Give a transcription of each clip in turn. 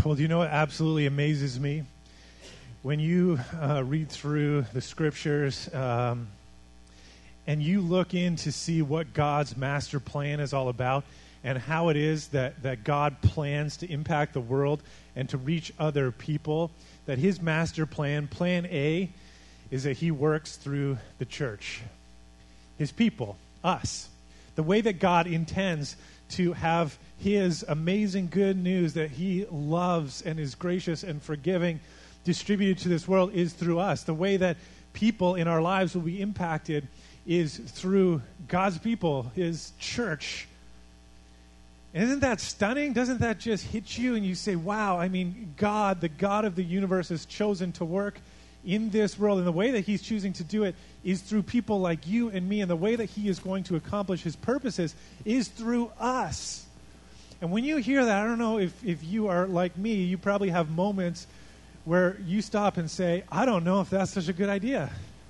Well, do you know what absolutely amazes me? When you read through the scriptures and you look in to see what God's master plan is all about and how it is that God plans to impact the world and to reach other people, that his master plan, plan A, is that he works through the church, his people, us. The way that God intends to have his amazing good news that he loves and is gracious and forgiving distributed to this world is through us. The way that people in our lives will be impacted is through God's people, his church. And isn't that stunning? Doesn't that just hit you and you say, wow, I mean, God, the God of the universe, has chosen to work in this world, and the way that he's choosing to do it is through people like you and me, and the way that he is going to accomplish his purposes is through us. And when you hear that, I don't know if you are like me, you probably have moments where you stop and say, I don't know if that's such a good idea.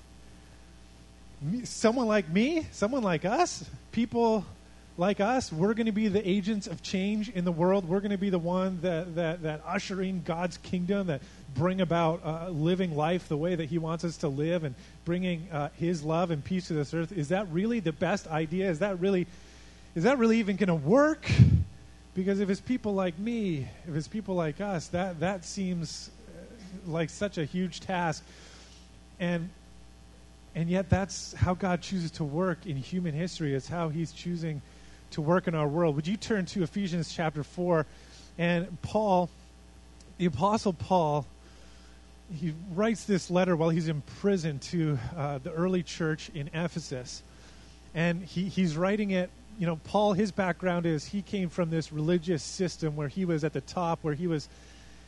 Someone like me, someone like us, people like us, we're going to be the agents of change in the world. We're going to be the one that usher in God's kingdom, that bring about living life the way that he wants us to live and bringing his love and peace to this earth. Is that really the best idea? Is that really even going to work? Because if it's people like me, if it's people like us, that seems like such a huge task. And yet that's how God chooses to work in human history. It's how he's choosing to work in our world. Would you turn to Ephesians chapter 4? And Paul, the Apostle Paul, he writes this letter while he's in prison to the early church in Ephesus. And he's writing it, you know, Paul, his background is he came from this religious system where he was at the top, where he was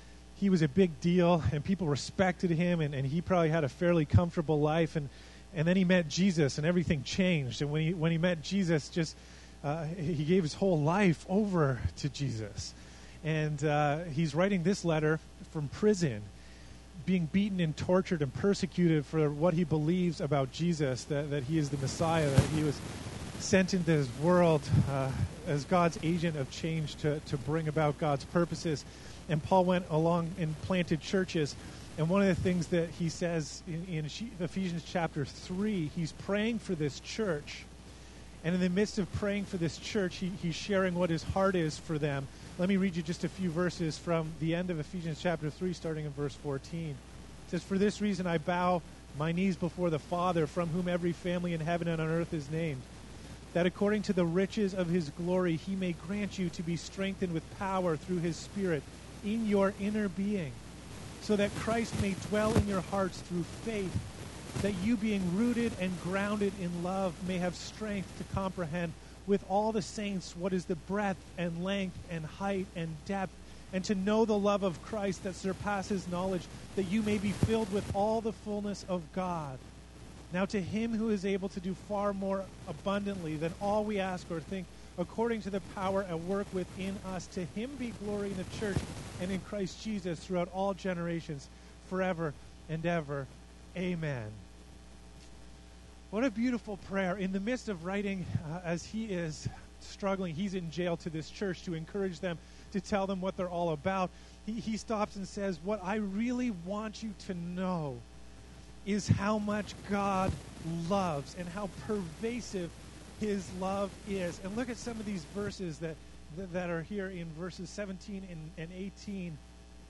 a big deal and people respected him, and he probably had a fairly comfortable life. And then he met Jesus and everything changed. And when he met Jesus, he gave his whole life over to Jesus. And he's writing this letter from prison, being beaten and tortured and persecuted for what he believes about Jesus, that he is the Messiah, that he was sent into this world as God's agent of change to bring about God's purposes. And Paul went along and planted churches. And one of the things that he says in Ephesians chapter 3, he's praying for this church. And in the midst of praying for this church, he's sharing what his heart is for them. Let me read you just a few verses from the end of Ephesians chapter 3, starting in verse 14. It says, "For this reason I bow my knees before the Father, from whom every family in heaven and on earth is named, that according to the riches of his glory he may grant you to be strengthened with power through his Spirit in your inner being, so that Christ may dwell in your hearts through faith, that you, being rooted and grounded in love, may have strength to comprehend with all the saints what is the breadth and length and height and depth, and to know the love of Christ that surpasses knowledge, that you may be filled with all the fullness of God. Now to him who is able to do far more abundantly than all we ask or think, according to the power at work within us, to him be glory in the church and in Christ Jesus throughout all generations, forever and ever. Amen." What a beautiful prayer. In the midst of writing, as he is struggling, he's in jail, to this church to encourage them, to tell them what they're all about. He stops and says, what I really want you to know is how much God loves and how pervasive his love is. And look at some of these verses that are here in verses 17 and 18.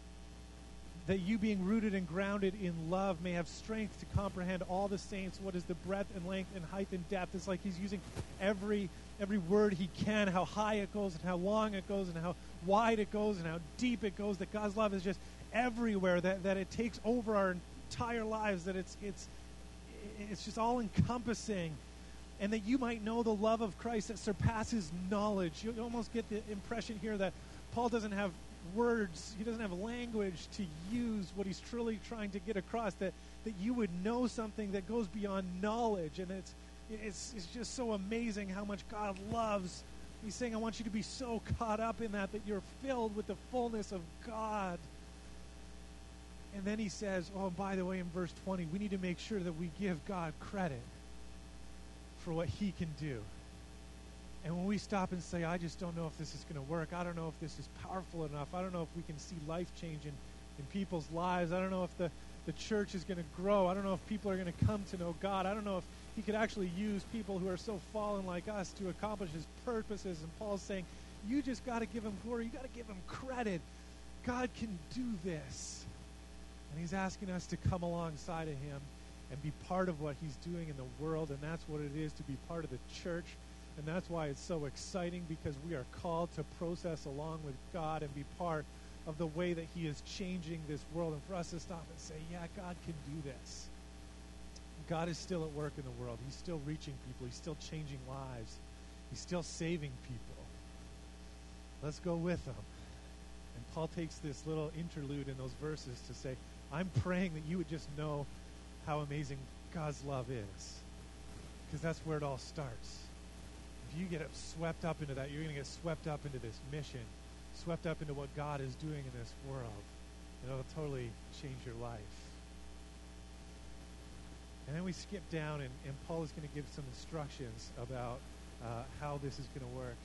That you, being rooted and grounded in love, may have strength to comprehend all the saints what is the breadth and length and height and depth. It's like he's using every word he can, how high it goes and how long it goes and how wide it goes and how deep it goes, that God's love is just everywhere, that it takes over our entire lives, that it's just all encompassing, and that you might know the love of Christ that surpasses knowledge. You almost get the impression here that Paul doesn't have words, he doesn't have language to use what he's truly trying to get across, that you would know something that goes beyond knowledge. And it's just so amazing how much God loves. He's saying, I want you to be so caught up in that you're filled with the fullness of God. And then he says, oh, by the way, in verse 20, we need to make sure that we give God credit for what he can do. And when we stop and say, I just don't know if this is going to work, I don't know if this is powerful enough, I don't know if we can see life change in people's lives, I don't know if the church is going to grow, I don't know if people are going to come to know God, I don't know if he could actually use people who are so fallen like us to accomplish his purposes. And Paul's saying, you just got to give him glory, you got to give him credit. God can do this. And he's asking us to come alongside of him and be part of what he's doing in the world, and that's what it is to be part of the church. And that's why it's so exciting, because we are called to process along with God and be part of the way that he is changing this world. And for us to stop and say, yeah, God can do this. God is still at work in the world. He's still reaching people. He's still changing lives. He's still saving people. Let's go with him. And Paul takes this little interlude in those verses to say, I'm praying that you would just know how amazing God's love is, because that's where it all starts. If you get swept up into that, you're going to get swept up into this mission, swept up into what God is doing in this world. And it'll totally change your life. And then we skip down, and Paul is going to give some instructions about how this is going to work.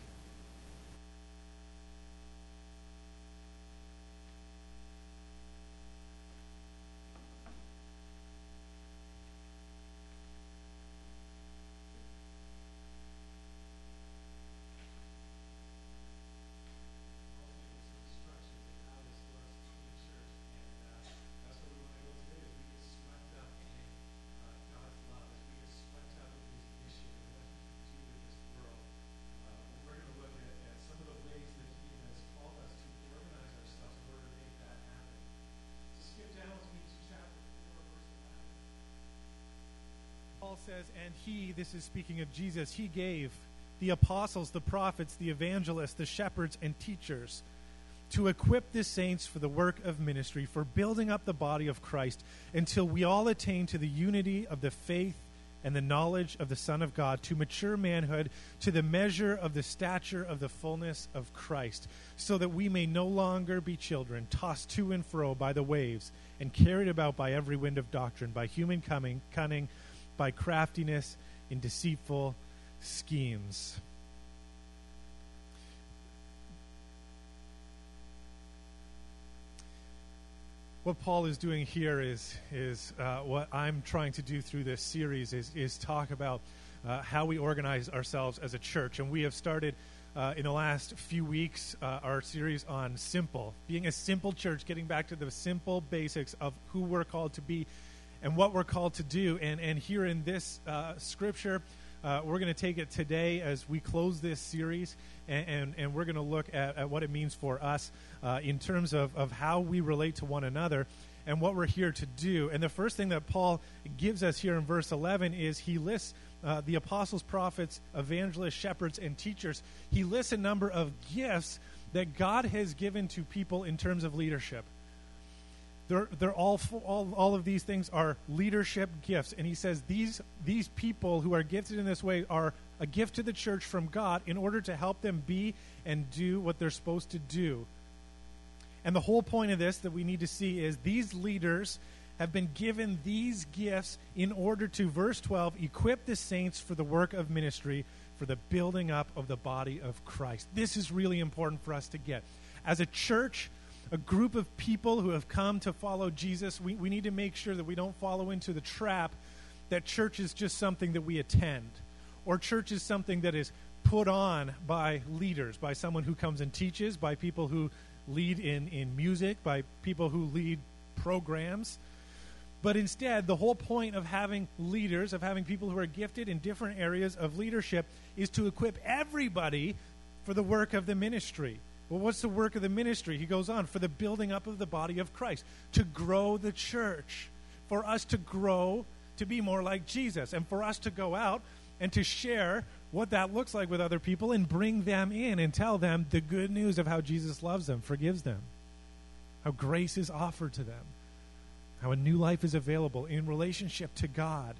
Paul says, and he, this is speaking of Jesus, he gave the apostles, the prophets, the evangelists, the shepherds, and teachers to equip the saints for the work of ministry, for building up the body of Christ, until we all attain to the unity of the faith and the knowledge of the Son of God, to mature manhood, to the measure of the stature of the fullness of Christ, so that we may no longer be children, tossed to and fro by the waves, and carried about by every wind of doctrine, by human cunning, by craftiness in deceitful schemes. What Paul is doing here is what I'm trying to do through this series is talk about how we organize ourselves as a church. And we have started in the last few weeks our series on simple, being a simple church, getting back to the simple basics of who we're called to be and what we're called to do. And here in this scripture, we're going to take it today as we close this series, and we're going to look at what it means for us in terms of how we relate to one another and what we're here to do. And the first thing that Paul gives us here in verse 11 is he lists the apostles, prophets, evangelists, shepherds, and teachers. He lists a number of gifts that God has given to people in terms of leadership. They're all of these things are leadership gifts. And he says these people who are gifted in this way are a gift to the church from God in order to help them be and do what they're supposed to do. And the whole point of this that we need to see is these leaders have been given these gifts in order to, verse 12, equip the saints for the work of ministry, for the building up of the body of Christ. This is really important for us to get. As a church, a group of people who have come to follow Jesus, we need to make sure that we don't follow into the trap that church is just something that we attend, or church is something that is put on by leaders, by someone who comes and teaches, by people who lead in music, by people who lead programs. But instead, the whole point of having leaders, of having people who are gifted in different areas of leadership, is to equip everybody for the work of the ministry. Well, what's the work of the ministry? He goes on, for the building up of the body of Christ, to grow the church, for us to grow to be more like Jesus, and for us to go out and to share what that looks like with other people and bring them in and tell them the good news of how Jesus loves them, forgives them, how grace is offered to them, how a new life is available in relationship to God.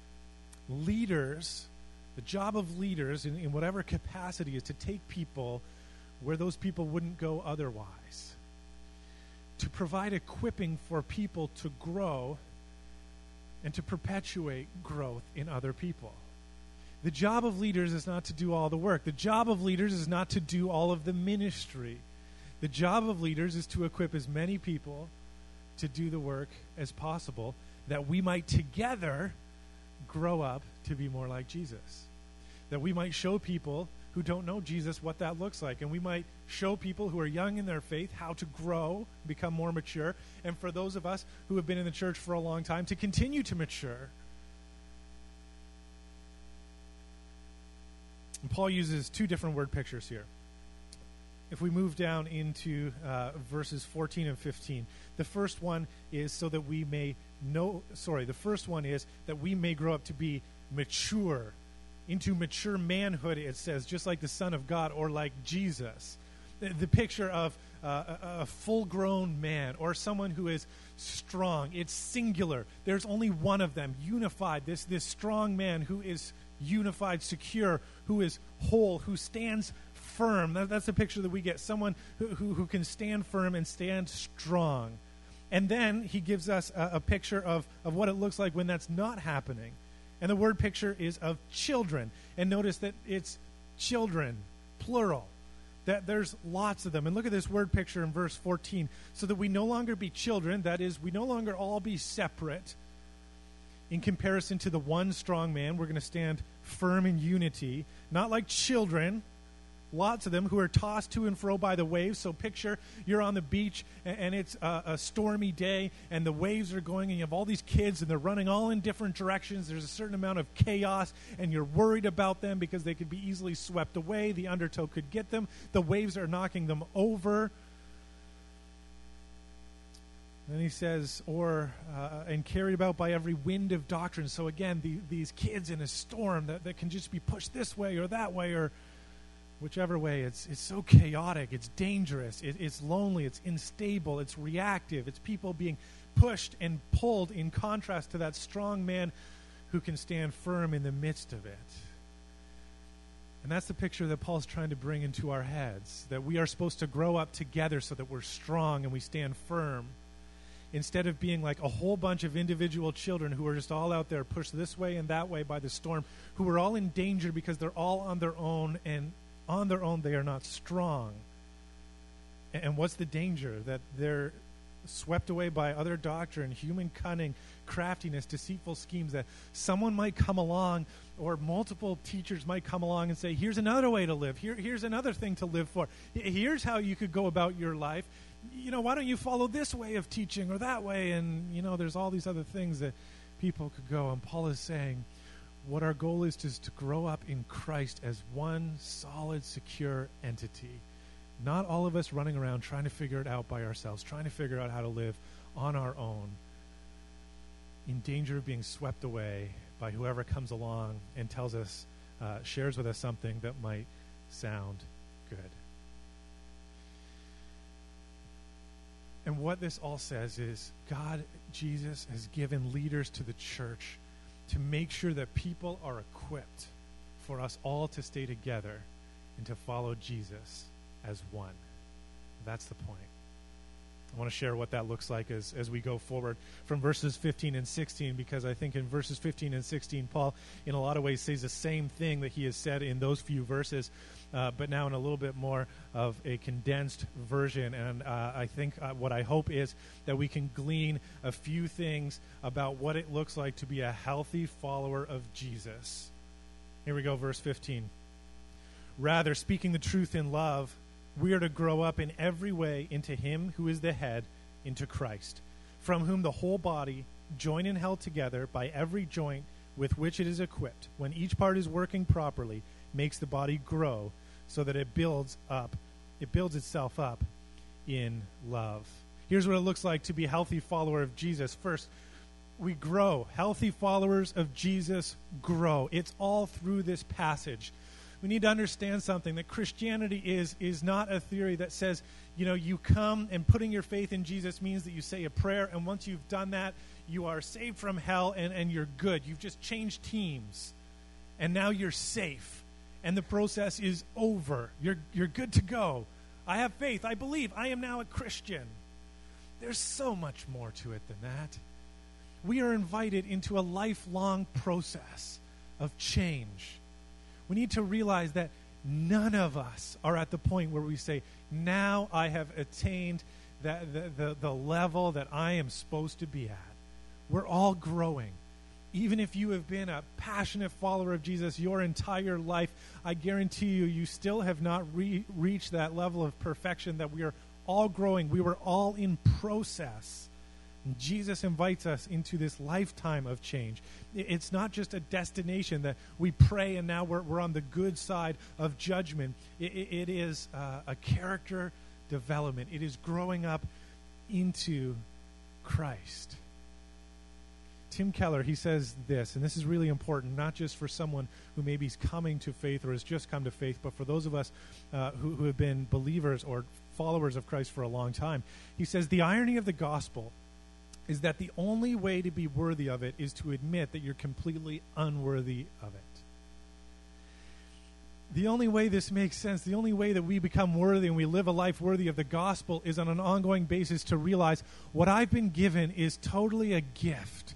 Leaders, the job of leaders in whatever capacity is to take people where those people wouldn't go otherwise, to provide equipping for people to grow and to perpetuate growth in other people. The job of leaders is not to do all the work. The job of leaders is not to do all of the ministry. The job of leaders is to equip as many people to do the work as possible, that we might together grow up to be more like Jesus. That we might show people who don't know Jesus what that looks like. And we might show people who are young in their faith how to grow, become more mature. And for those of us who have been in the church for a long time, to continue to mature. And Paul uses two different word pictures here. If we move down into verses 14 and 15, the first one is so that we may the first one is that we may grow up to be mature, into mature manhood, it says, just like the Son of God or like Jesus. The picture of a full-grown man or someone who is strong. It's singular. There's only one of them, unified. This strong man who is unified, secure, who is whole, who stands firm. That's the picture that we get. Someone who can stand firm and stand strong. And then he gives us a picture of what it looks like when that's not happening. And the word picture is of children. And notice that it's children, plural. That there's lots of them. And look at this word picture in verse 14. So that we no longer be children, that is, we no longer all be separate. In comparison to the one strong man, we're going to stand firm in unity. Not like children, lots of them, who are tossed to and fro by the waves. So picture you're on the beach and it's a stormy day and the waves are going and you have all these kids and they're running all in different directions. There's a certain amount of chaos and you're worried about them because they could be easily swept away. The undertow could get them. The waves are knocking them over. Then he says, and carried about by every wind of doctrine. So again, these kids in a storm that can just be pushed this way or that way or whichever way. It's so chaotic. It's dangerous. It's lonely. It's unstable. It's reactive. It's people being pushed and pulled in contrast to that strong man who can stand firm in the midst of it. And that's the picture that Paul's trying to bring into our heads, that we are supposed to grow up together so that we're strong and we stand firm, instead of being like a whole bunch of individual children who are just all out there pushed this way and that way by the storm, who are all in danger because they're all on their own, and on their own they are not strong. And what's the danger? That they're swept away by other doctrine, human cunning, craftiness, deceitful schemes, that someone might come along or multiple teachers might come along and say, here's another way to live. Here's another thing to live for. Here's how you could go about your life. Why don't you follow this way of teaching or that way? And, there's all these other things that people could go. And Paul is saying what our goal is to grow up in Christ as one solid, secure entity. Not all of us running around trying to figure it out by ourselves, trying to figure out how to live on our own, in danger of being swept away by whoever comes along and tells us, shares with us something that might sound good. And what this all says is God, Jesus, has given leaders to the church to make sure that people are equipped for us all to stay together and to follow Jesus as one. That's the point. I want to share what that looks like as we go forward from verses 15 and 16, because I think in verses 15 and 16, Paul, in a lot of ways, says the same thing that he has said in those few verses, but now in a little bit more of a condensed version. And I think what I hope is that we can glean a few things about what it looks like to be a healthy follower of Jesus. Here we go, verse 15. Rather, speaking the truth in love, we are to grow up in every way into him who is the head, into Christ, from whom the whole body, joined and held together by every joint with which it is equipped, when each part is working properly, makes the body grow so that it builds itself up in love. Here's what it looks like to be a healthy follower of Jesus. First, we grow. Healthy followers of Jesus grow. It's all through this passage. We need to understand something, that Christianity is not a theory that says, you come and putting your faith in Jesus means that you say a prayer, and once you've done that, you are saved from hell and you're good. You've just changed teams, and now you're safe, and the process is over. You're good to go. I have faith. I believe. I am now a Christian. There's so much more to it than that. We are invited into a lifelong process of change, We need to realize that none of us are at the point where we say, now I have attained the level that I am supposed to be at. We're all growing. Even if you have been a passionate follower of Jesus your entire life, I guarantee you still have not reached that level of perfection, that we are all growing. We were all in process. And Jesus invites us into this lifetime of change. It's not just a destination that we pray and now we're on the good side of judgment. It is a character development. It is growing up into Christ. Tim Keller, he says this, and this is really important, not just for someone who maybe is coming to faith or has just come to faith, but for those of us who have been believers or followers of Christ for a long time. He says, the irony of the gospel is that the only way to be worthy of it is to admit that you're completely unworthy of it. The only way this makes sense, the only way that we become worthy and we live a life worthy of the gospel is on an ongoing basis to realize what I've been given is totally a gift.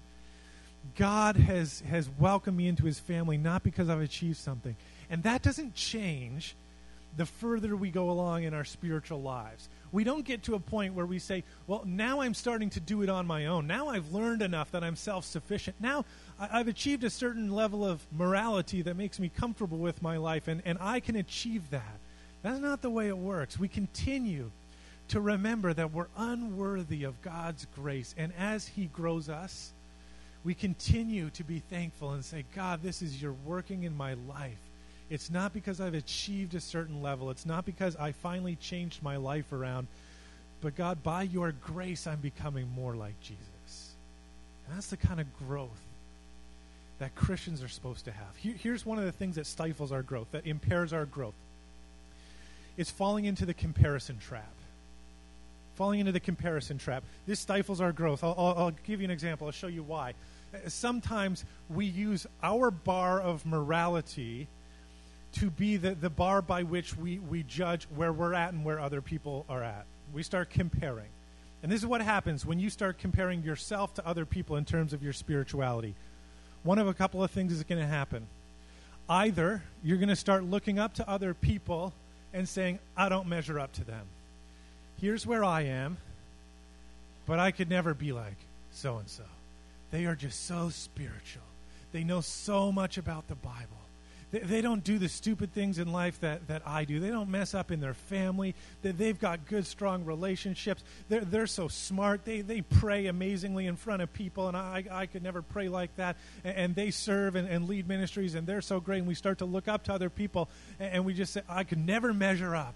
God has welcomed me into his family not because I've achieved something. And that doesn't change the further we go along in our spiritual lives. We don't get to a point where we say, well, now I'm starting to do it on my own. Now I've learned enough that I'm self-sufficient. Now I've achieved a certain level of morality that makes me comfortable with my life, and I can achieve that. That's not the way it works. We continue to remember that we're unworthy of God's grace, and as he grows us, we continue to be thankful and say, God, this is your working in my life. It's not because I've achieved a certain level. It's not because I finally changed my life around. But God, by your grace, I'm becoming more like Jesus. And that's the kind of growth that Christians are supposed to have. Here's one of the things that stifles our growth, that impairs our growth. It's falling into the comparison trap. Falling into the comparison trap. This stifles our growth. I'll give you an example. I'll show you why. Sometimes we use our bar of morality to be the bar by which we judge where we're at and where other people are at. We start comparing. And this is what happens when you start comparing yourself to other people in terms of your spirituality. One of a couple of things is going to happen. Either you're going to start looking up to other people and saying, I don't measure up to them. Here's where I am, but I could never be like so-and-so. They are just so spiritual. They know so much about the Bible. They don't do the stupid things in life that I do. They don't mess up in their family. They've got good, strong relationships. They're so smart. They pray amazingly in front of people, and I could never pray like that. And they serve and lead ministries, and they're so great. And we start to look up to other people, and we just say, I could never measure up.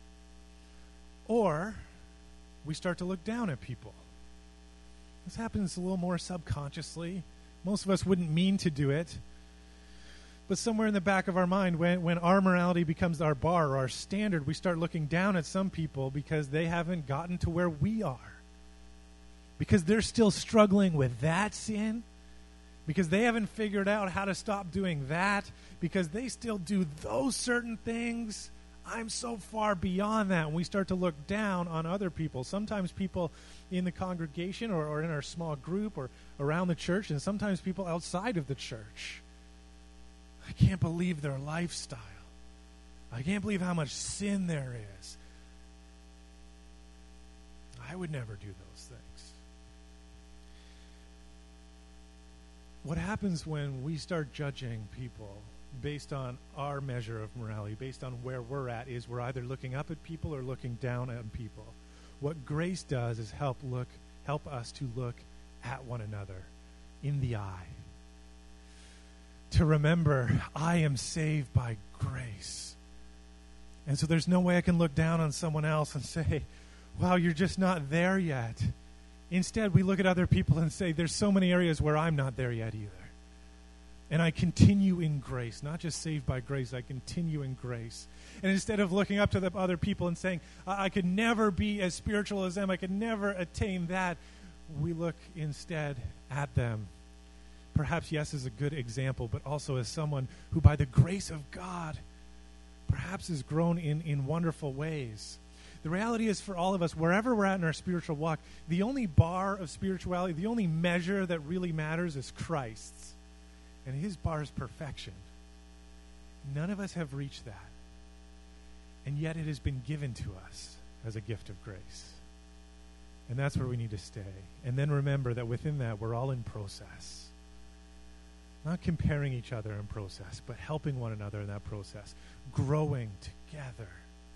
Or we start to look down at people. This happens a little more subconsciously. Most of us wouldn't mean to do it. But somewhere in the back of our mind, when our morality becomes our bar or our standard, we start looking down at some people because they haven't gotten to where we are. Because they're still struggling with that sin. Because they haven't figured out how to stop doing that. Because they still do those certain things. I'm so far beyond that. And we start to look down on other people. Sometimes people in the congregation or in our small group or around the church, and sometimes people outside of the church. I can't believe their lifestyle. I can't believe how much sin there is. I would never do those things. What happens when we start judging people based on our measure of morality, based on where we're at, is we're either looking up at people or looking down at people. What grace does is help us to look at one another in the eye. To remember, I am saved by grace. And so there's no way I can look down on someone else and say, wow, you're just not there yet. Instead, we look at other people and say, there's so many areas where I'm not there yet either. And I continue in grace, not just saved by grace, I continue in grace. And instead of looking up to the other people and saying, I could never be as spiritual as them, I could never attain that, we look instead at them. Perhaps, yes, as a good example, but also as someone who, by the grace of God, perhaps has grown in wonderful ways. The reality is, for all of us, wherever we're at in our spiritual walk, the only bar of spirituality, the only measure that really matters is Christ's. And his bar is perfection. None of us have reached that. And yet it has been given to us as a gift of grace. And that's where we need to stay. And then remember that within that, we're all in process. Not comparing each other in process, but helping one another in that process. Growing together.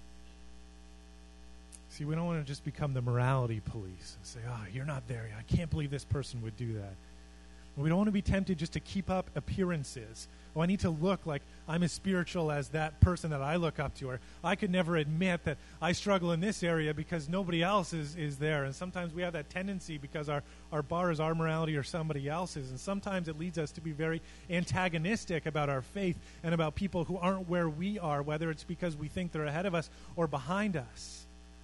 See, we don't want to just become the morality police and say, oh, you're not there yet. I can't believe this person would do that. We don't want to be tempted just to keep up appearances. Oh, I need to look like I'm as spiritual as that person that I look up to. Or I could never admit that I struggle in this area because nobody else is there. And sometimes we have that tendency because our bar is our morality or somebody else's. And sometimes it leads us to be very antagonistic about our faith and about people who aren't where we are, whether it's because we think they're ahead of us or behind us.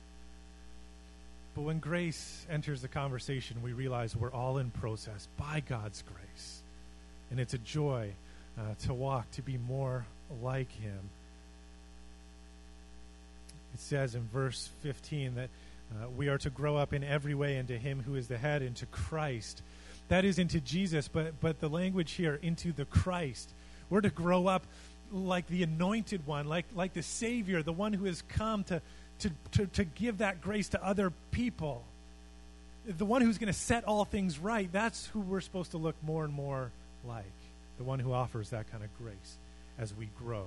But when grace enters the conversation, we realize we're all in process by God's grace. And it's a joy to walk, to be more like him. It says in verse 15 that we are to grow up in every way into him who is the head, into Christ. That is into Jesus, but the language here, into the Christ. We're to grow up like the anointed one, like the Savior, the one who has come to give that grace to other people. The one who's going to set all things right. That's who we're supposed to look more and more like. The one who offers that kind of grace as we grow.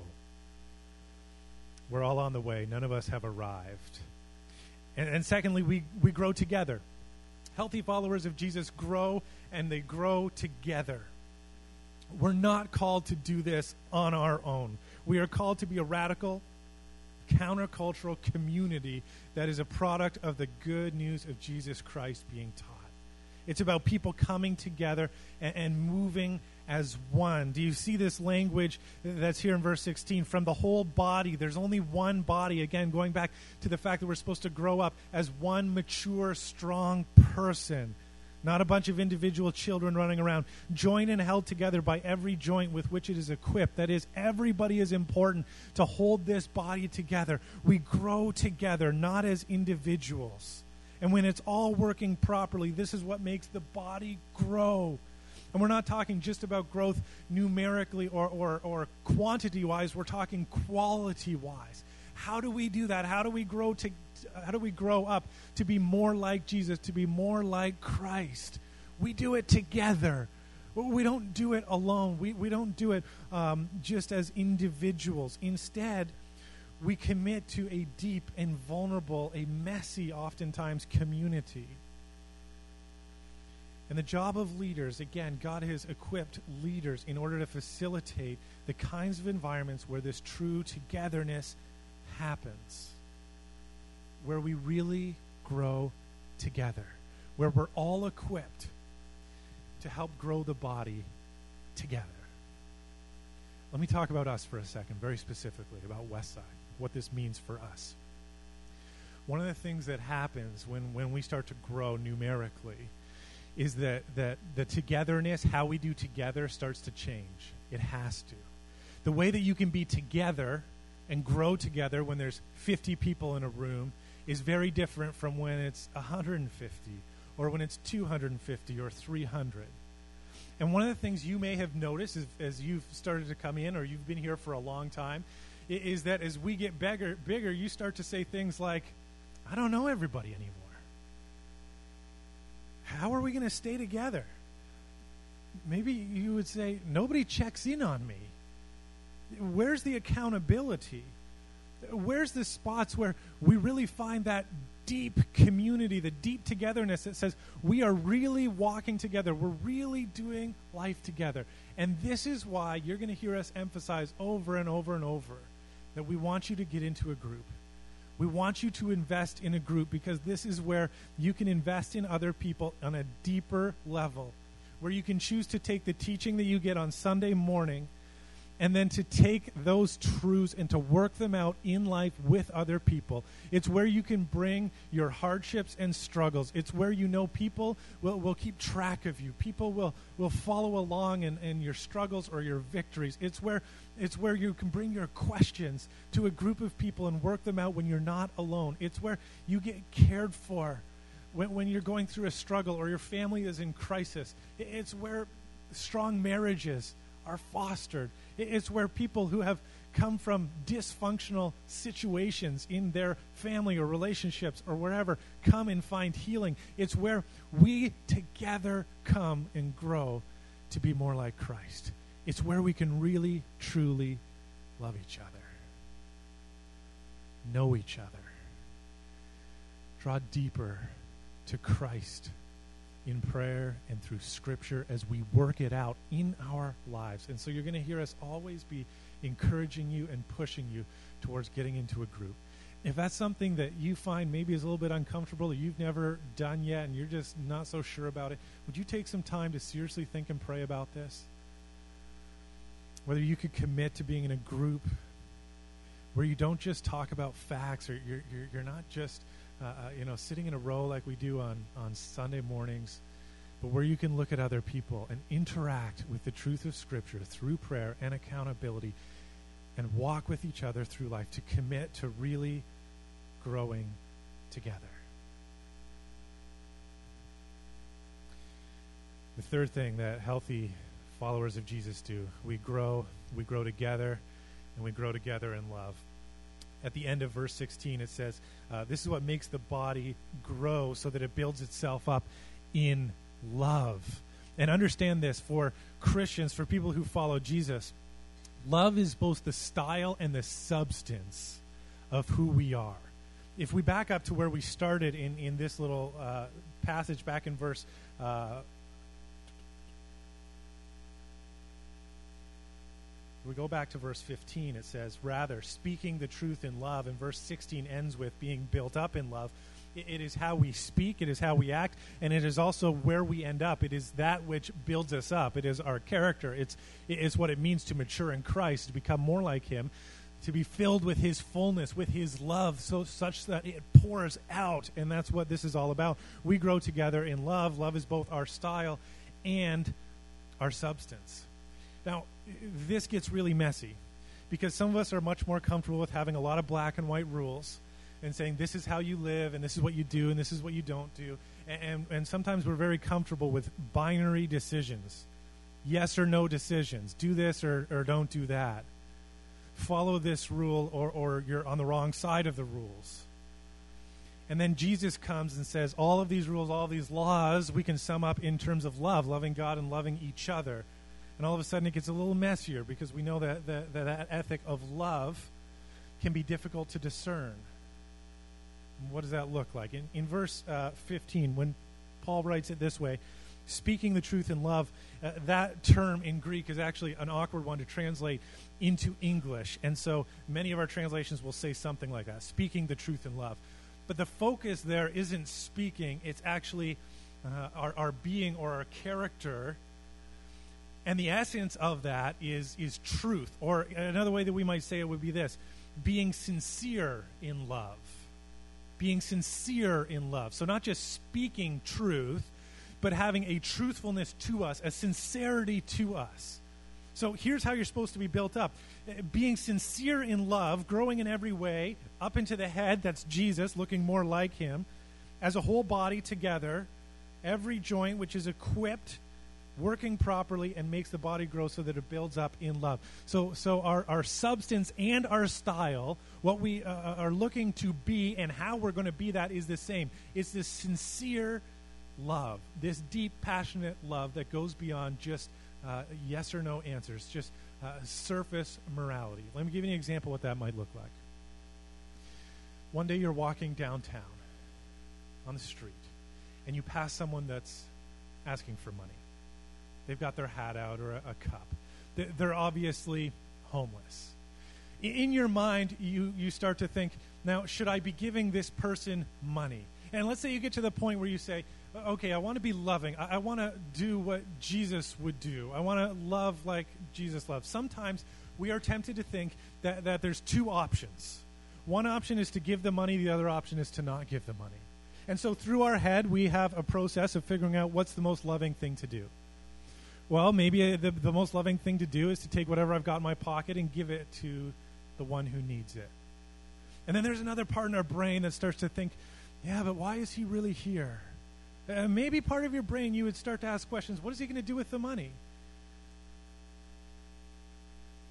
We're all on the way. None of us have arrived. And secondly, we grow together. Healthy followers of Jesus grow, and they grow together. We're not called to do this on our own. We are called to be a radical, countercultural community that is a product of the good news of Jesus Christ being taught. It's about people coming together and moving as one. Do you see this language that's here in verse 16? From the whole body, there's only one body. Again, going back to the fact that we're supposed to grow up as one mature, strong person. Not a bunch of individual children running around, joined and held together by every joint with which it is equipped. That is, everybody is important to hold this body together. We grow together, not as individuals. And when it's all working properly, this is what makes the body grow. And we're not talking just about growth numerically or quantity-wise. We're talking quality-wise. How do we do that? How do we grow up to be more like Jesus, to be more like Christ? We do it together. We don't do it alone. We don't do it just as individuals. Instead, we commit to a deep and vulnerable, a messy, oftentimes, community. And the job of leaders, again, God has equipped leaders in order to facilitate the kinds of environments where this true togetherness happens, where we really grow together, where we're all equipped to help grow the body together. Let me talk about us for a second, very specifically, about Westside, what this means for us. One of the things that happens when we start to grow numerically is that the togetherness, how we do together, starts to change. It has to. The way that you can be together and grow together when there's 50 people in a room is very different from when it's 150 or when it's 250 or 300. And one of the things you may have noticed as you've started to come in or you've been here for a long time is that as we get bigger, you start to say things like, I don't know everybody anymore. How are we going to stay together? Maybe you would say, nobody checks in on me. Where's the accountability? Where's the spots where we really find that deep community, the deep togetherness that says we are really walking together. We're really doing life together. And this is why you're going to hear us emphasize over and over and over that we want you to get into a group. We want you to invest in a group because this is where you can invest in other people on a deeper level, where you can choose to take the teaching that you get on Sunday morning and then to take those truths and to work them out in life with other people. It's where you can bring your hardships and struggles. It's where you know people will keep track of you. People will follow along in your struggles or your victories. It's where you can bring your questions to a group of people and work them out when you're not alone. It's where you get cared for when you're going through a struggle or your family is in crisis. It's where strong marriages are fostered. It's where people who have come from dysfunctional situations in their family or relationships or wherever, come and find healing. It's where we together come and grow to be more like Christ. It's where we can really, truly love each other, know each other, draw deeper to Christ in prayer and through Scripture as we work it out in our lives. And so you're going to hear us always be encouraging you and pushing you towards getting into a group. If that's something that you find maybe is a little bit uncomfortable or you've never done yet and you're just not so sure about it, would you take some time to seriously think and pray about this? Whether you could commit to being in a group where you don't just talk about facts, or you're not just sitting in a row like we do on Sunday mornings, but where you can look at other people and interact with the truth of Scripture through prayer and accountability and walk with each other through life to commit to really growing together. The third thing that healthy followers of Jesus do, we grow together, and we grow together in love. At the end of verse 16, it says, this is what makes the body grow so that it builds itself up in love. And understand this, for Christians, for people who follow Jesus, love is both the style and the substance of who we are. If we back up to where we started in this little passage back in verse we go back to verse 15, it says, rather, speaking the truth in love, and verse 16 ends with being built up in love. It is how we speak, it is how we act, and it is also where we end up. It is that which builds us up. It is our character. It is what it means to mature in Christ, to become more like Him, to be filled with His fullness, with His love, such that it pours out, and that's what this is all about. We grow together in love. Love is both our style and our substance. Now, this gets really messy because some of us are much more comfortable with having a lot of black and white rules and saying this is how you live and this is what you do and this is what you don't do. And sometimes we're very comfortable with binary decisions, yes or no decisions, do this or don't do that. Follow this rule or you're on the wrong side of the rules. And then Jesus comes and says all of these rules, all of these laws, we can sum up in terms of love, loving God and loving each other. And all of a sudden it gets a little messier because we know that ethic of love can be difficult to discern. What does that look like? In verse 15, when Paul writes it this way, speaking the truth in love, that term in Greek is actually an awkward one to translate into English. And so many of our translations will say something like that, speaking the truth in love. But the focus there isn't speaking, it's actually our being or our character. And the essence of that is truth. Or another way that we might say it would be this, being sincere in love. Being sincere in love. So not just speaking truth, but having a truthfulness to us, a sincerity to us. So here's how you're supposed to be built up. Being sincere in love, growing in every way, up into the head, that's Jesus, looking more like Him, as a whole body together, every joint which is equipped, working properly, and makes the body grow so that it builds up in love. So our substance and our style, what we are looking to be and how we're going to be that is the same. It's this sincere love, this deep, passionate love that goes beyond just yes or no answers, just surface morality. Let me give you an example of what that might look like. One day you're walking downtown on the street, and you pass someone that's asking for money. They've got their hat out or a cup. They're obviously homeless. In your mind, you start to think, now, should I be giving this person money? And let's say you get to the point where you say, okay, I want to be loving. I want to do what Jesus would do. I want to love like Jesus loves. Sometimes we are tempted to think that there's two options. One option is to give the money. The other option is to not give the money. And so through our head, we have a process of figuring out what's the most loving thing to do. Well, maybe the most loving thing to do is to take whatever I've got in my pocket and give it to the one who needs it. And then there's another part in our brain that starts to think, yeah, but why is he really here? Maybe part of your brain, you would start to ask questions, what is he going to do with the money?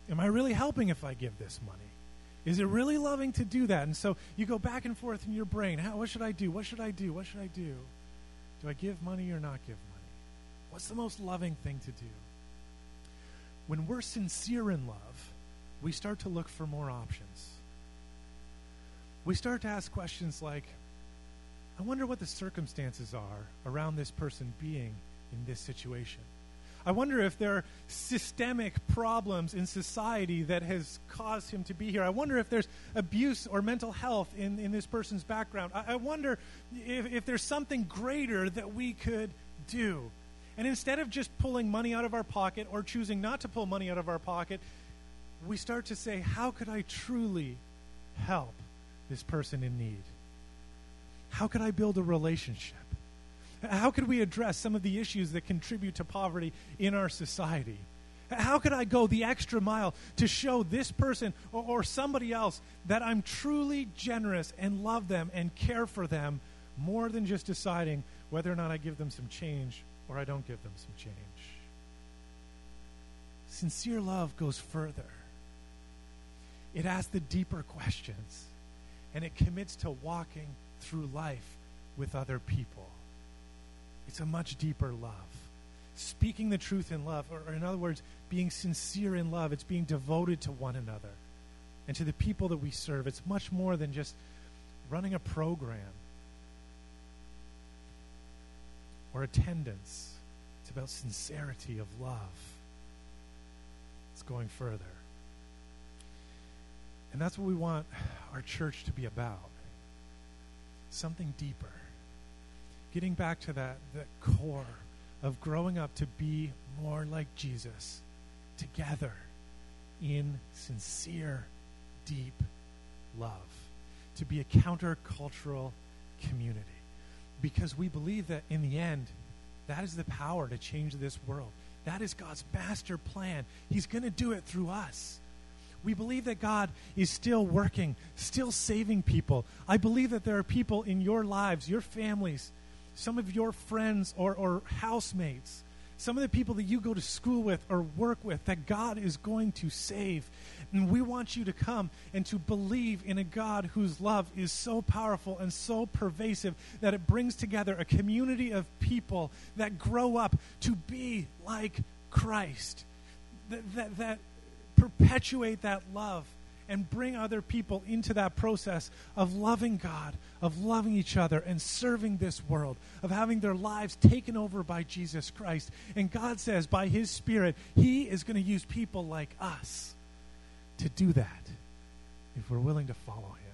Am I really helping if I give this money? Is it really loving to do that? And so you go back and forth in your brain. What should I do? What should I do? What should I do? Do I give money or not give money? What's the most loving thing to do? When we're sincere in love, we start to look for more options. We start to ask questions like, I wonder what the circumstances are around this person being in this situation. I wonder if there are systemic problems in society that has caused him to be here. I wonder if there's abuse or mental health in this person's background. I wonder if there's something greater that we could do. And instead of just pulling money out of our pocket or choosing not to pull money out of our pocket, we start to say, how could I truly help this person in need? How could I build a relationship? How could we address some of the issues that contribute to poverty in our society? How could I go the extra mile to show this person or somebody else that I'm truly generous and love them and care for them more than just deciding whether or not I give them some change or I don't give them some change? Sincere love goes further. It asks the deeper questions, and it commits to walking through life with other people. It's a much deeper love. Speaking the truth in love, or in other words, being sincere in love, it's being devoted to one another and to the people that we serve. It's much more than just running a program or attendance. It's about sincerity of love. It's going further. And that's what we want our church to be about. Something deeper. Getting back to the core of growing up to be more like Jesus together in sincere, deep love. To be a countercultural community. Because we believe that in the end, that is the power to change this world. That is God's master plan. He's going to do it through us. We believe that God is still working, still saving people. I believe that there are people in your lives, your families, some of your friends or housemates, some of the people that you go to school with or work with that God is going to save. And we want you to come and to believe in a God whose love is so powerful and so pervasive that it brings together a community of people that grow up to be like Christ, that perpetuate that love and bring other people into that process of loving God, of loving each other and serving this world, of having their lives taken over by Jesus Christ. And God says by his Spirit, he is going to use people like us to do that if we're willing to follow him.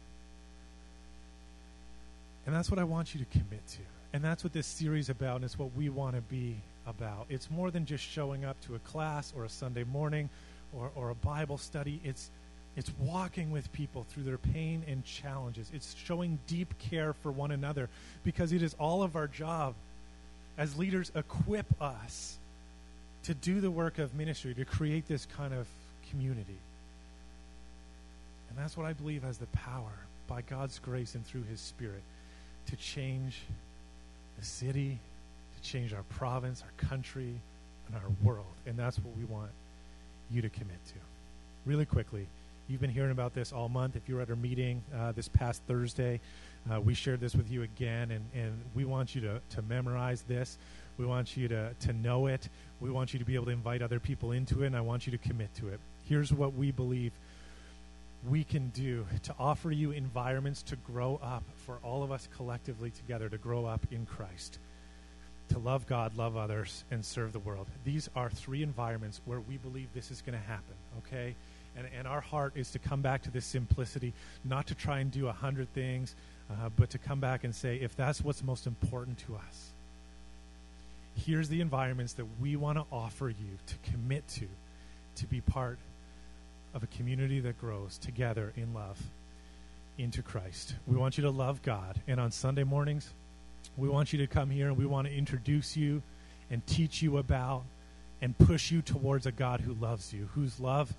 And that's what I want you to commit to. And that's what this series is about, and it's what we want to be about. It's more than just showing up to a class or a Sunday morning or a Bible study. It's walking with people through their pain and challenges. It's showing deep care for one another, because it is all of our job as leaders equip us to do the work of ministry, to create this kind of community. And that's what I believe has the power, by God's grace and through his Spirit, to change the city, to change our province, our country, and our world. And that's what we want you to commit to. Really quickly, you've been hearing about this all month. If you were at our meeting this past Thursday, we shared this with you again, and we want you to memorize this. We want you to know it. We want you to be able to invite other people into it, and I want you to commit to it. Here's what we believe we can do to offer you environments to grow up, for all of us collectively together to grow up in Christ, to love God, love others, and serve the world. These are 3 environments where we believe this is going to happen, okay? And our heart is to come back to this simplicity, not to try and do 100 things, but to come back and say, if that's what's most important to us, here's the environments that we want to offer you to commit to be part of a community that grows together in love into Christ. We want you to love God. And on Sunday mornings, we want you to come here and we want to introduce you and teach you about and push you towards a God who loves you, whose love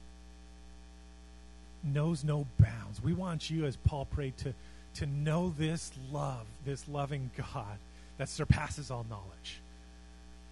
knows no bounds. We want you, as Paul prayed, to know this love, this loving God that surpasses all knowledge.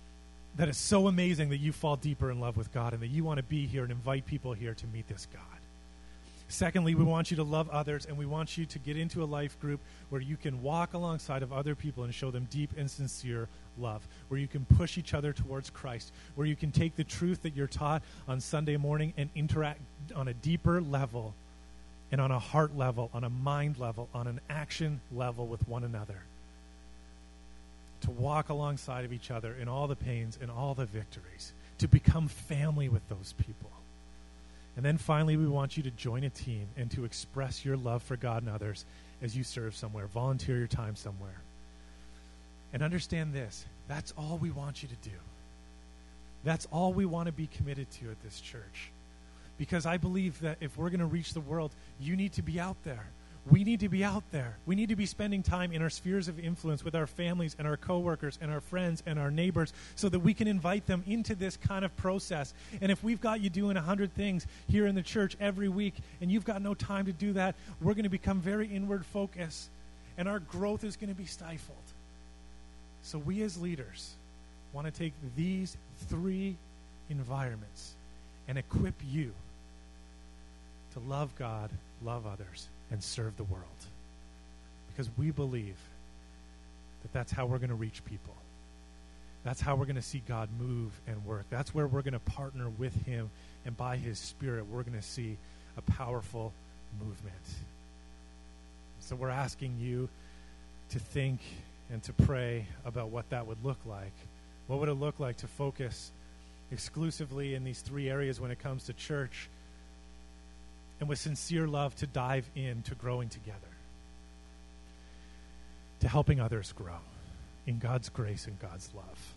that is so amazing that you fall deeper in love with God and that you want to be here and invite people here to meet this God. Secondly, we want you to love others, and we want you to get into a life group where you can walk alongside of other people and show them deep and sincere love, where you can push each other towards Christ, where you can take the truth that you're taught on Sunday morning and interact on a deeper level and on a heart level, on a mind level, on an action level with one another. To walk alongside of each other in all the pains and all the victories, to become family with those people. And then finally, we want you to join a team and to express your love for God and others as you serve somewhere, volunteer your time somewhere. And understand this, that's all we want you to do. That's all we want to be committed to at this church. Because I believe that if we're going to reach the world, you need to be out there. We need to be out there. We need to be spending time in our spheres of influence with our families and our coworkers and our friends and our neighbors so that we can invite them into this kind of process. And if we've got you doing 100 things here in the church every week and you've got no time to do that, we're going to become very inward focused and our growth is going to be stifled. So we as leaders want to take these 3 environments and equip you to love God, love others, and serve the world. Because we believe that that's how we're going to reach people. That's how we're going to see God move and work. That's where we're going to partner with him, and by his Spirit, we're going to see a powerful movement. So we're asking you to think and to pray about what that would look like. What would it look like to focus exclusively in these 3 areas when it comes to church, and with sincere love to dive into growing together, to helping others grow in God's grace and God's love.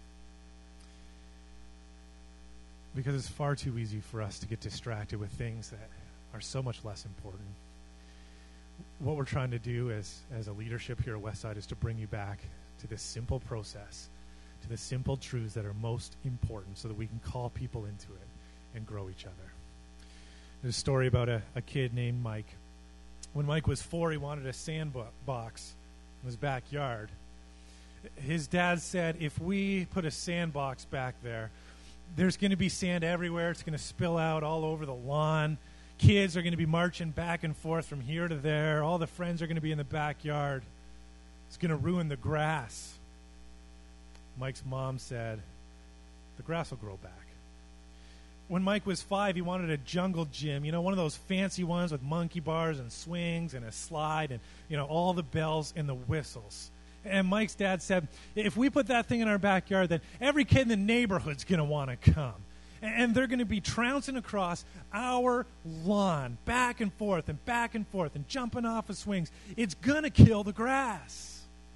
Because it's far too easy for us to get distracted with things that are so much less important. What we're trying to do as a leadership here at Westside is to bring you back to this simple process, to the simple truths that are most important so that we can call people into it and grow each other. There's a story about a kid named Mike. When Mike was 4, he wanted a sandbox in his backyard. His dad said, if we put a sandbox back there, there's going to be sand everywhere. It's going to spill out all over the lawn. Kids are going to be marching back and forth from here to there. All the friends are going to be in the backyard. It's going to ruin the grass. Mike's mom said, the grass will grow back. When Mike was 5, he wanted a jungle gym, one of those fancy ones with monkey bars and swings and a slide and, all the bells and the whistles. And Mike's dad said, if we put that thing in our backyard, then every kid in the neighborhood's going to want to come. And they're going to be trouncing across our lawn, back and forth and jumping off of swings. It's going to kill the grass.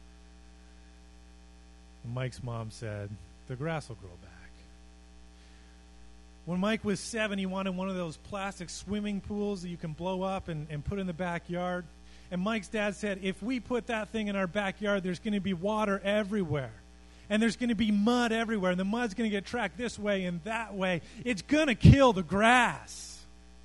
And Mike's mom said, the grass will grow back. When Mike was 7, he wanted one of those plastic swimming pools that you can blow up and put in the backyard. And Mike's dad said, if we put that thing in our backyard, there's going to be water everywhere. And there's going to be mud everywhere. And the mud's going to get tracked this way and that way. It's going to kill the grass.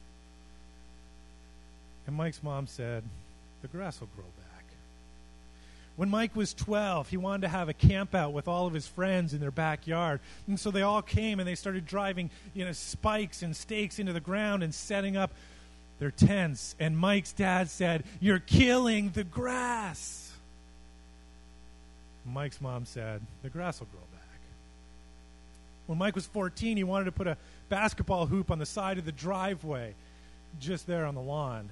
And Mike's mom said, the grass will grow back. When Mike was 12, he wanted to have a camp out with all of his friends in their backyard. And so they all came and they started driving, spikes and stakes into the ground and setting up their tents. And Mike's dad said, you're killing the grass. Mike's mom said, the grass will grow back. When Mike was 14, he wanted to put a basketball hoop on the side of the driveway, just there on the lawn.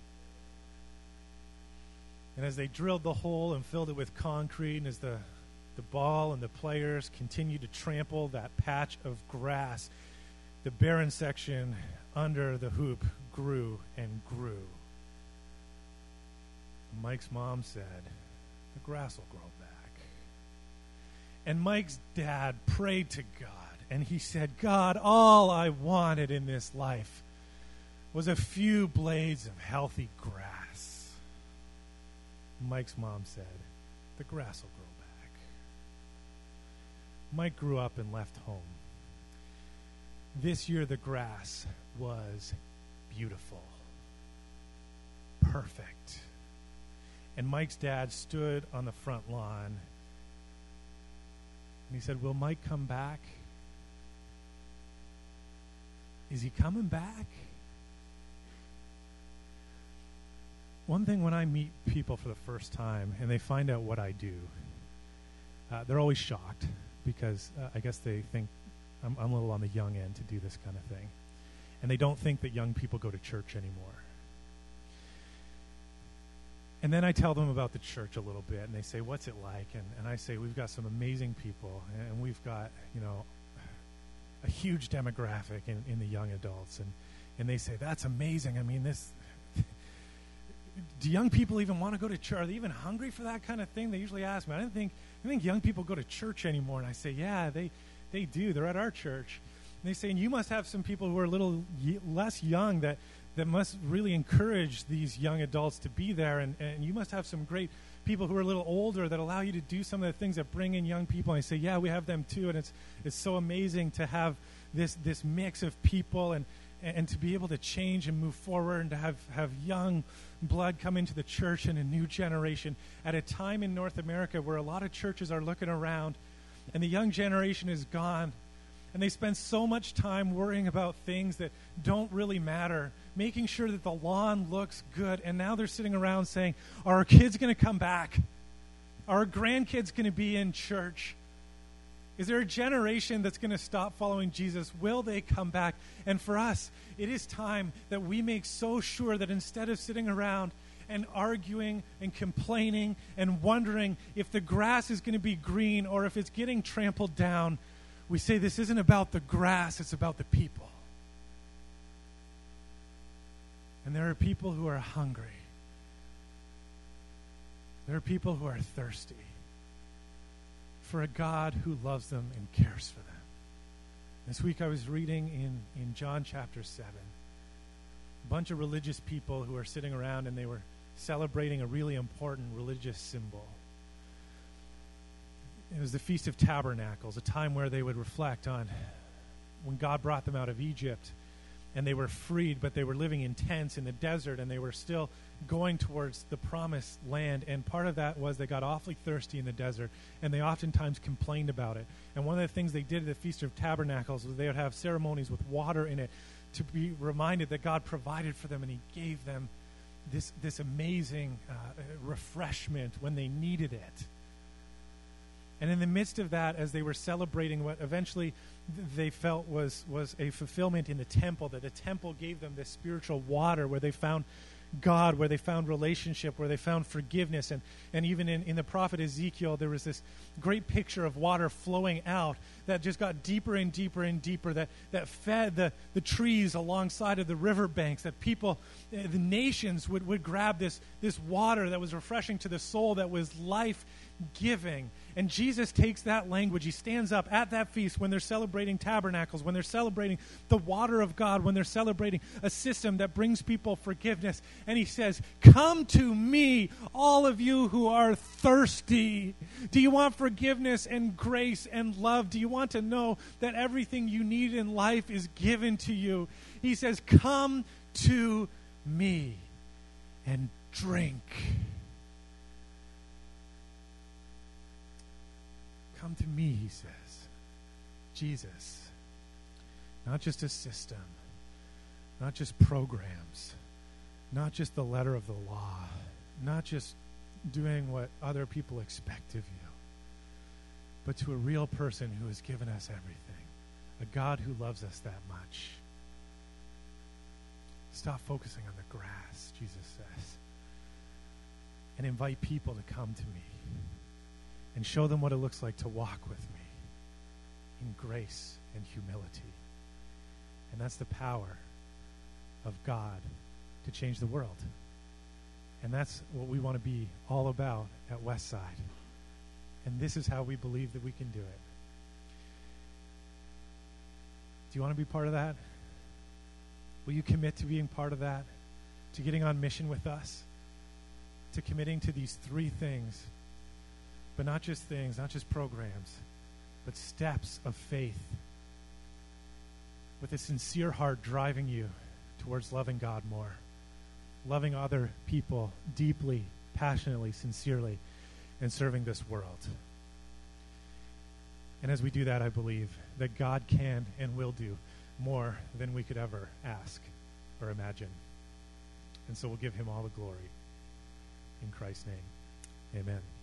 And as they drilled the hole and filled it with concrete, and as the ball and the players continued to trample that patch of grass, the barren section under the hoop grew and grew. And Mike's mom said, the grass will grow back. And Mike's dad prayed to God, and he said, God, all I wanted in this life was a few blades of healthy grass. Mike's mom said, the grass will grow back. Mike grew up and left home. This year the grass was beautiful, perfect. And Mike's dad stood on the front lawn and he said, will Mike come back? is he coming back? One thing when I meet people for the first time and they find out what I do, they're always shocked because I guess they think I'm a little on the young end to do this kind of thing. And they don't think that young people go to church anymore. And then I tell them about the church a little bit, and they say, what's it like? And I say, we've got some amazing people, and we've got, a huge demographic in the young adults. And they say, that's amazing. I mean, do young people even want to go to church? Are they even hungry for that kind of thing? They usually ask me. I think young people go to church anymore. And I say, yeah, they do. They're at our church. And they say, and you must have some people who are a little less young that must really encourage these young adults to be there. And you must have some great people who are a little older that allow you to do some of the things that bring in young people. And I say, yeah, we have them too. And it's so amazing to have this mix of people and to be able to change and move forward and to have young blood come into the church and a new generation at a time in North America where a lot of churches are looking around and the young generation is gone. And they spend so much time worrying about things that don't really matter, making sure that the lawn looks good. And now they're sitting around saying, are our kids going to come back? Are our grandkids going to be in church? Is there a generation that's going to stop following Jesus? Will they come back? And for us, it is time that we make so sure that instead of sitting around and arguing and complaining and wondering if the grass is going to be green or if it's getting trampled down, we say this isn't about the grass, it's about the people. And there are people who are hungry. There are people who are thirsty for a God who loves them and cares for them. This week I was reading in John chapter 7. A bunch of religious people who are sitting around and they were celebrating a really important religious symbol. It was the Feast of Tabernacles, a time where they would reflect on when God brought them out of Egypt and they were freed, but they were living in tents in the desert and they were still going towards the promised land. And part of that was they got awfully thirsty in the desert and they oftentimes complained about it. And one of the things they did at the Feast of Tabernacles was they would have ceremonies with water in it to be reminded that God provided for them and he gave them this amazing refreshment when they needed it. And in the midst of that, as they were celebrating what eventually they felt was a fulfillment in the temple, that the temple gave them this spiritual water where they found God, where they found relationship, where they found forgiveness. And even in the prophet Ezekiel, there was this great picture of water flowing out that just got deeper and deeper and deeper, that fed the trees alongside of the riverbanks, that people, the nations would grab this water that was refreshing to the soul, that was life-giving. And Jesus takes that language. He stands up at that feast when they're celebrating tabernacles, when they're celebrating the water of God, when they're celebrating a system that brings people forgiveness. And he says, come to me, all of you who are thirsty. Do you want forgiveness and grace and love? Do you want to know that everything you need in life is given to you? He says, come to me and drink. Come to me, he says. Jesus. Not just a system. Not just programs. Not just the letter of the law. Not just doing what other people expect of you. But to a real person who has given us everything. A God who loves us that much. Stop focusing on the grass, Jesus says. And invite people to come to me. And show them what it looks like to walk with me in grace and humility. And that's the power of God to change the world. And that's what we want to be all about at Westside. And this is how we believe that we can do it. Do you want to be part of that? Will you commit to being part of that? To getting on mission with us? To committing to these three things? But not just things, not just programs, but steps of faith with a sincere heart driving you towards loving God more, loving other people deeply, passionately, sincerely, and serving this world. And as we do that, I believe that God can and will do more than we could ever ask or imagine. And so we'll give him all the glory. In Christ's name, amen.